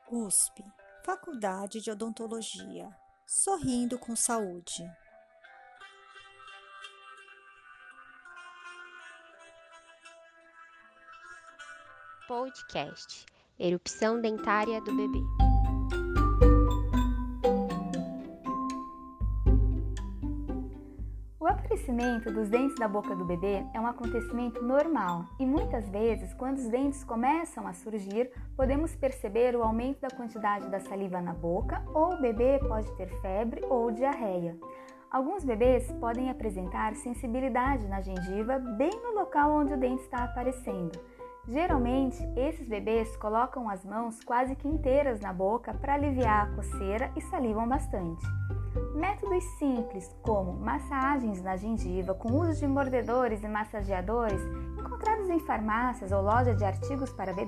USP, Faculdade de Odontologia. Sorrindo com saúde. Podcast Erupção dentária do bebê. O aparecimento dos dentes da boca do bebê é um acontecimento normal e muitas vezes, quando os dentes começam a surgir, podemos perceber o aumento da quantidade da saliva na boca ou o bebê pode ter febre ou diarreia. Alguns bebês podem apresentar sensibilidade na gengiva bem no local onde o dente está aparecendo. Geralmente, esses bebês colocam as mãos quase que inteiras na boca para aliviar a coceira e salivam bastante. Métodos simples, como massagens na gengiva com uso de mordedores e massageadores, encontrados em farmácias ou lojas de artigos para bebês,